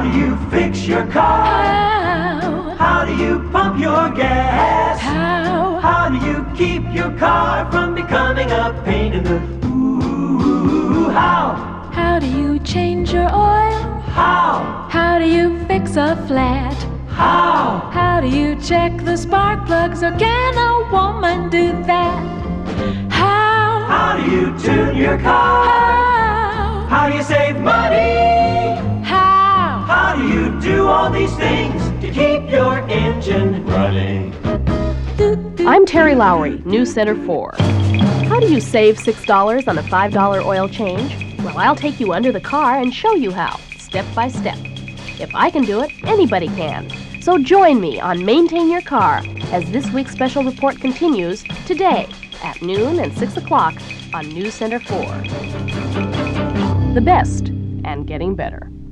do you fix your car? How do you pump your gas? How do you keep your car from becoming a pain in the ooh? How do you change your oil? How do you fix a flat? How do you check the spark plugs, or can a woman do that? How do you tune your car? How do you save money? How do you do all these things to keep your engine running? I'm Terry Lowry, News Center 4. How do you save $6 on a $5 oil change? Well, I'll take you under the car and show you how, step by step. If I can do it, anybody can. So join me on Maintain Your Car as this week's special report continues today at noon and 6 o'clock on News Center 4. The best and getting better.